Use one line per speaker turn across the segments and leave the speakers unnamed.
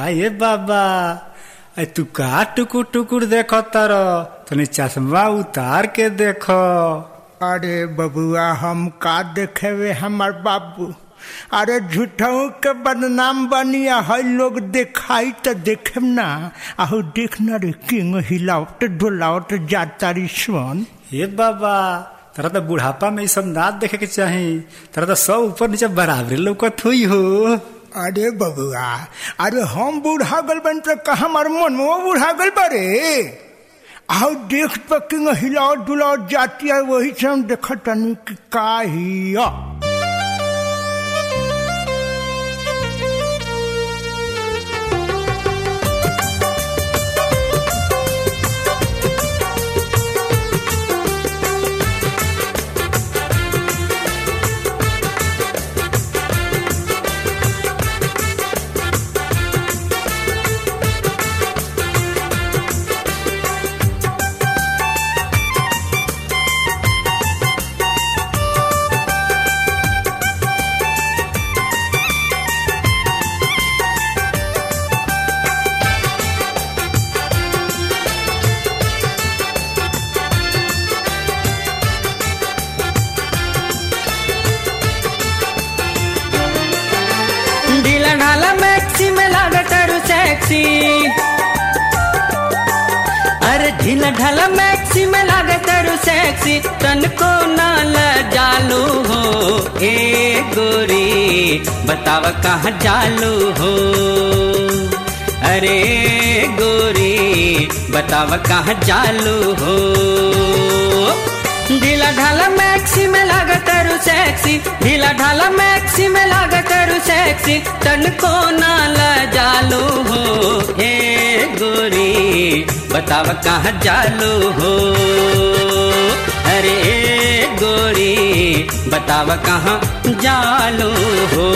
ये बाबा तू का टुकुर टुकुर देखो तारो तनी चश्मा उतार के देखो।
अरे बबुआ हम का देखे वे हमार बाबू। अरे झूठों के बदनाम बनिया है लोग दिखाई तो देखे ना। आहू देखना रे किंग हिलावट डोलावट जाता रिश्वन।
ये बाबा तेरा तो बुढ़ापा में ये सब ना देखे के चाहिए। तेरा तो सब ऊपर नीचे बराबरी लौकत हुई हो।
अरे बबुआ अरे हम बूढ़ा गल बन तो कहा हमार मन में बूढ़ा गल बरे। आओ देख तो किंग हिलावट डुलावट जाती है वही से हम देखा नहीं कि का हिया।
ढाला मैक्सी में लागत रू सेक्सी। अरे ढीला ढाला मैक्सी में लागत रू सेक्सी। तन को ना जालू हो ए गोरी बताव कहाँ जालू हो। अरे गोरी बताव कहाँ जालू हो। ढीला ढाला मैक्सी में लागत रू सेक्सी। ढीला ढाला मैक्सी में लागत रू सेक्सी। तन को ना जालू हो हे गोरी बताव कहाँ जालू हो। अरे गोरी बताव कहाँ जालू हो।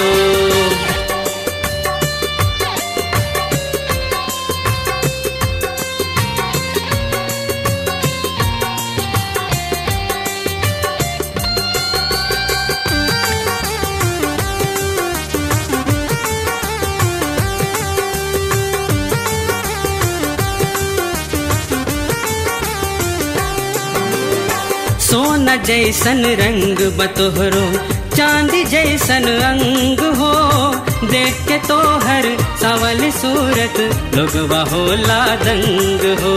सोना जैसन रंग बतोहरो चांदी जैसन अंग हो। देख के तोहर सावल सूरत लोगवा होला दंग हो।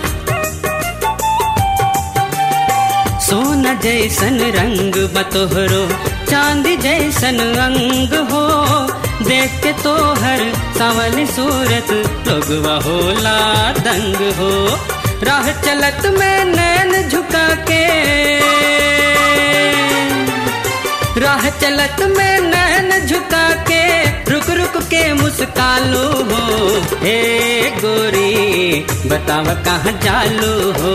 सोना जैसन रंग बतोहरो चांदी जैसन अंग हो। देख के तोहर सावल सूरत लोगवा होला दंग हो। राह चलत में नैन झुका के। राह चलत में नैन झुका के रुक रुक के मुस्कालू हो हे गोरी बताव कहाँ जालू हो।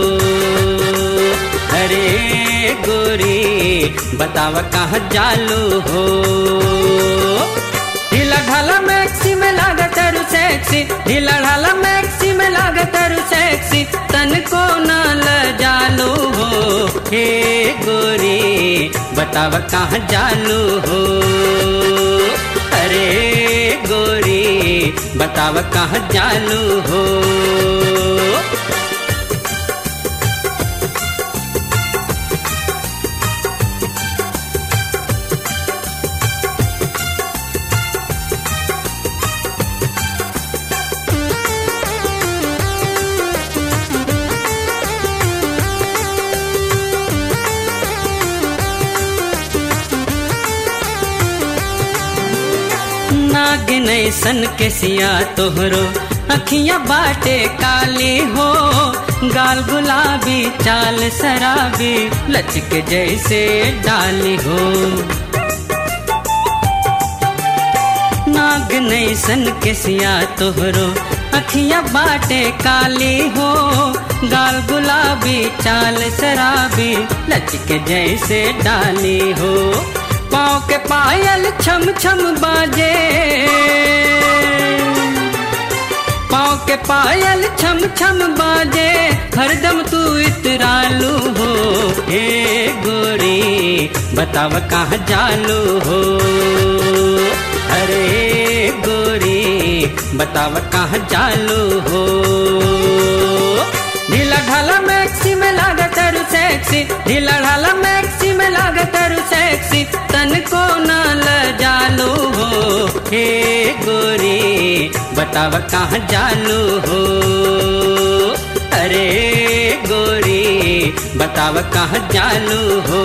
अरे गोरी बताव कहाँ जालू हो। ढीला ढाला मैक्सी में लागत रू सेक्सी। ढीला ढाला मैक्सी में लागत रू सेक्सी। तन को ना जालू हो हे गोरी बताव कहाँ जालू हो। अरे गोरी बताव कहाँ जालू हो। नागिन सन के सिया तोहरो अखियां बाटे काली हो। गाल गुलाबी चाल शराबी लचके जैसे डाली हो। नागिन सन के सिया तोहरो अखियां बाटे काली हो। गाल गुलाबी चाल शराबी लचके जैसे डाली हो। पाँव के पायल छम छम बाजे। पाँव के पायल छम छम बाजे हरदम तू इतरालू हो। हे गोरी बताव कहाँ जालू हो। अरे गोरी बताव कहाँ जालू हो। ढीला ढाला मैक्सी में लागत रु सेक्सी, ढीला ढाला मैक्सी में लागत रु सेक्सी, तन को न ल जालू हो। हे गोरी बताव कहाँ जालू हो, अरे गोरी बताव कहाँ जालू हो।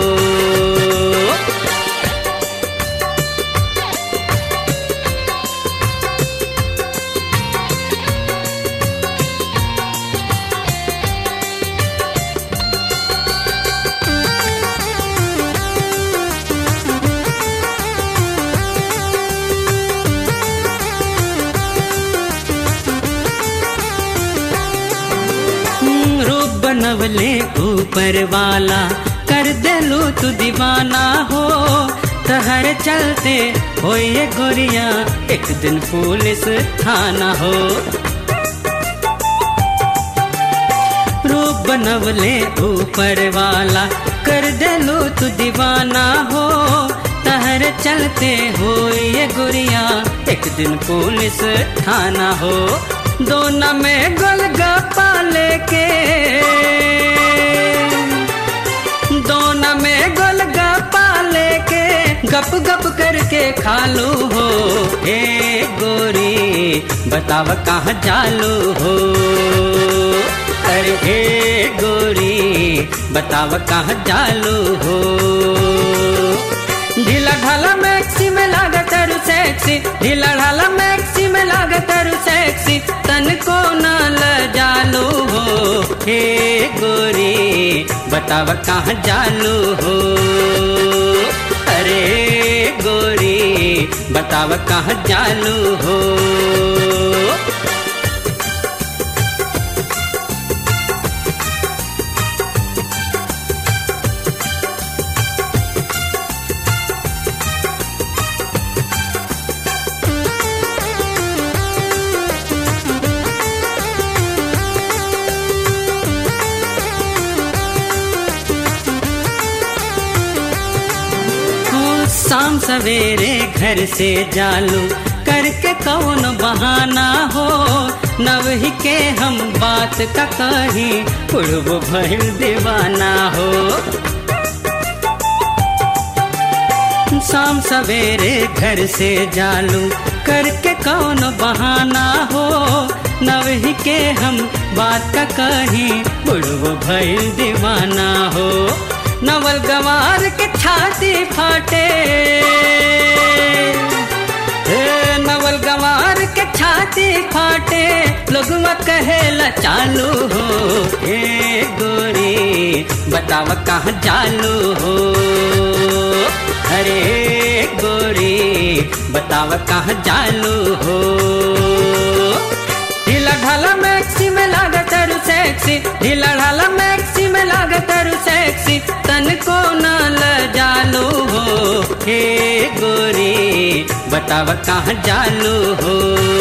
बनवले ऊपर वाला कर देलू तू दीवाना हो। तहर चलते हो ये गोरिया एक दिन पुलिस थाना हो। रूप बनवले ऊपर वाला कर देलू तू दीवाना हो। तहर चलते हो ये गोरिया एक दिन पुलिस थाना हो। दोना में गोलगप्पा लेके, दोना में गोलगप्पा लेके गप गप करके खालू हो। हे गोरी बताव कहाँ जालू हो, अरे हे गोरी बताव कहाँ जालू हो। ढीला ढाला मैक्सी में लागत रु सेक्सी, ढीला ढाला मैक्सी में लागत रु सेक्सी, तन को न ल जालू हो। हे गोरी बताव कहाँ जालू हो, अरे गोरी बताव कहाँ जालू हो। शाम सवेरे घर से जालू करके कौन बहाना हो। नवही के हम बात का कहीं उड़बो भइल दीवाना हो। शाम सवेरे घर से जालू करके कौन बहाना हो। नवही के हम बात का कहीं उड़बो भइल दीवाना हो। नवल गंवार के छाती फाटे, नवल गंवार के छाती फाटे, लोगवा कहेला चालू हो। हे गोरी बताव कहाँ जालू हो, अरे गोरी बताव कहाँ जालू हो। ढीला ढाला मैक्सी में लागत रु सेक्सी, ढीला ढाला मैक्सी में लागत रु सेक्सी, तन को न ल जालू हो। हे गोरी बताव कहाँ जालू हो।